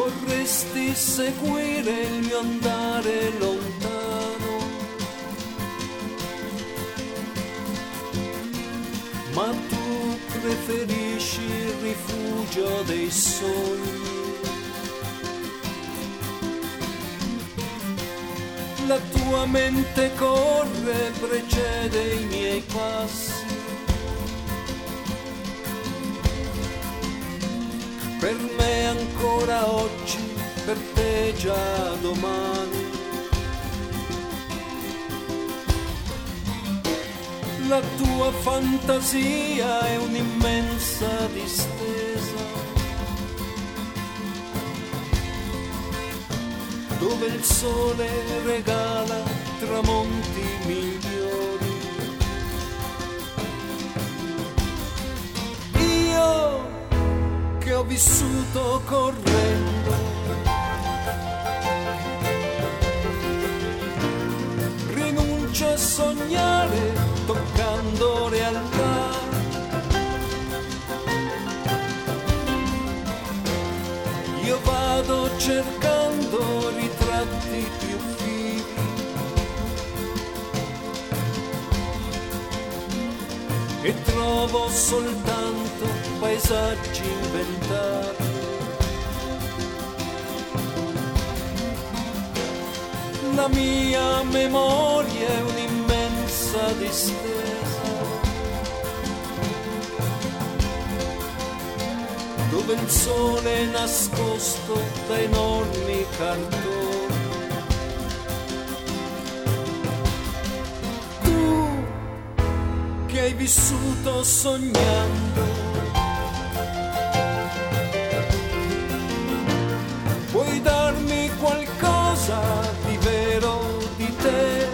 vorresti seguire il mio andare lontano, ma tu preferisci il rifugio dei sogni. La tua mente corre, precede i miei passi. Per me ancora oggi, per te già domani. La tua fantasia è un'immensa distesa, dove il sole regala tramonti migliori. Io che ho vissuto correndo, rinuncio a sognare toccando realtà. Io vado cercando ritratti più vivi, e trovo soltanto paesaggi inventati. La mia memoria è un'immensa distesa, dove il sole è nascosto da enormi cartoni. Tu che hai vissuto sognando, puoi darmi qualcosa di vero di te?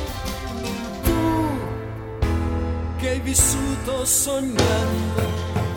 Vissuto sognando,